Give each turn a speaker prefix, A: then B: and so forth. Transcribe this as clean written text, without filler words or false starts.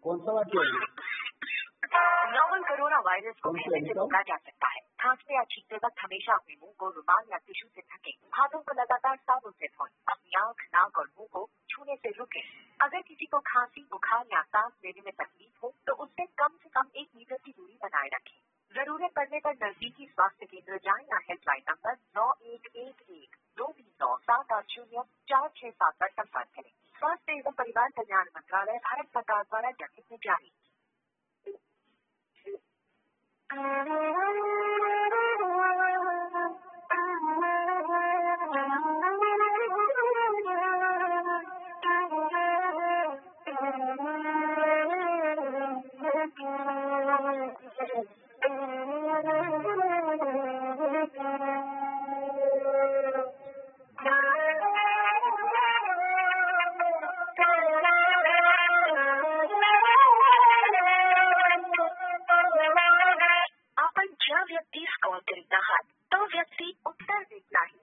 A: कौन सा वाक्य है?
B: नोवल कोरोना वायरस को कैसे रोका जा सकता है? खांसते या छींकते वक्त हमेशा अपने मुंह को रुमाल या टिश्यू से ढकें। हाथों को लगातार साबुन से धोएं। अपनी आंख, नाक और मुंह को छूने से रुकें। अगर किसी को खांसी, बुखार या सांस लेने में तकलीफ हो तो उससे कम से कम 1 मीटर की दूरी बनाए रखें। जरूरत पड़ने पर नजदीकी स्वास्थ्य केंद्र जाएं या हेल्पलाइन नंबर 9111 229-780-4667 पर संपर्क करें। स्वास्थ्य एवं परिवार कल्याण मंत्रालय, भारत सरकार द्वारा जनहित में जारी। आपण ज्या व्यक्तीस कॉल करीत आहात तो व्यक्ती उत्तर देत नाही